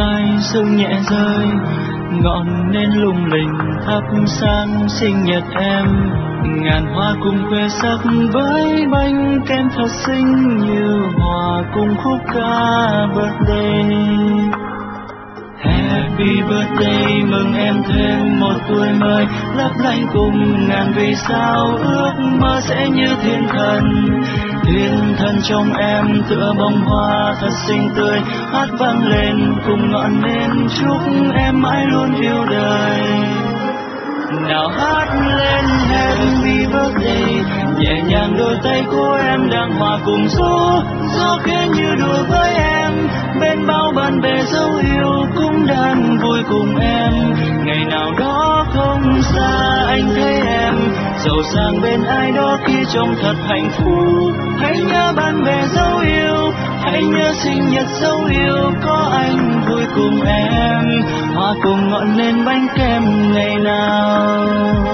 vai sương nhẹ rơi, ngọn nến lung linh thắp sáng sinh nhật em. Ngàn hoa cùng khoe sắc với bánh kem thật xinh, như hòa cùng khúc ca birthday. Happy birthday, mừng em thêm một tuổi mới, lấp lánh cùng ngàn vì sao, ước mơ sẽ như thiên thần. Thiên thần trong em tựa bông hoa thật xinh tươi, hát vang lên cùng ngọn nến, chúc em mãi luôn yêu đời. Nào hát lên happy birthday, nhẹ nhàng đôi tay của em đang hòa cùng gió khẽ như đùa với em. Bên bao bạn bè dấu yêu cũng đang vui cùng em. Ngày nào đó không xa anh thấy em giàu sang bên ai đó khi trông thật hạnh phúc. Hãy nhớ bạn bè dấu yêu, hãy nhớ sinh nhật dấu yêu, có anh vui cùng em, hòa cùng ngọn nến bánh kem ngày nào.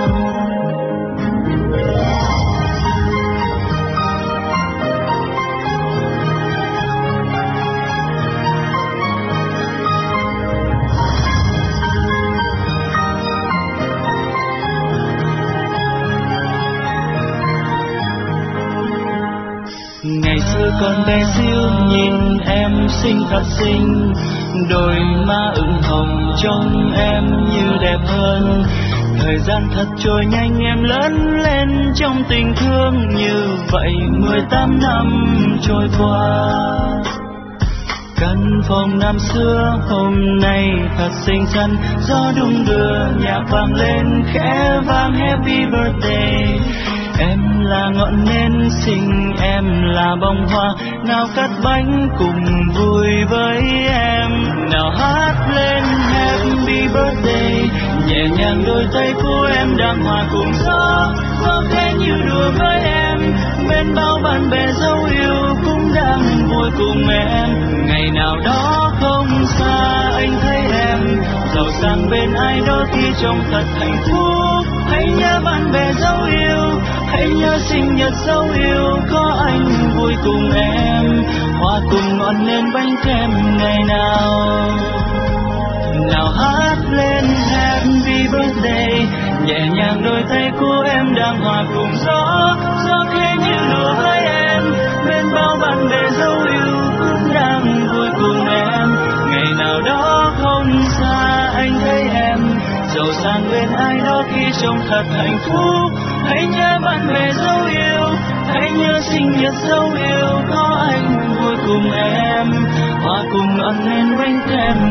Ngày xưa còn bé xíu nhìn em xinh thật xinh, đôi má ửng hồng trông em như đẹp hơn. Thời gian thật trôi nhanh em lớn lên trong tình thương, như vậy 18 năm trôi qua. Căn phòng năm xưa hôm nay thật xinh xắn, gió đung đưa nhạc vang lên khẽ vang happy birthday. Em là ngọn nến xinh, em là bông hoa, nào cắt bánh cùng vui với em. Nào hát lên happy birthday, nhẹ nhàng đôi tay của em đang hòa cùng gió khẽ như đùa với em. Bên bao bạn bè dấu yêu cũng đang vui cùng em. Ngày nào đó không xa anh thấy em giàu sang bên ai đó khi trông thật hạnh phúc. Hãy nhớ bạn bè dấu yêu, hãy nhớ sinh nhật dấu yêu, có anh vui cùng em, hòa cùng ngọn nến bánh kem ngày nào. Nào hát lên happy birthday, nhẹ nhàng đôi tay của em đang hòa cùng gió khẽ như đùa với em. Bên bao bạn bè dấu yêu cũng đang vui cùng em. Ngày nào đó không xa anh thấy em giàu sang bên ai đó khi trông thật hạnh phúc. Hãy nhớ bạn bè dấu yêu, hãy nhớ sinh nhật dấu yêu, có anh vui cùng em, hòa cùng ngọn nến bánh kem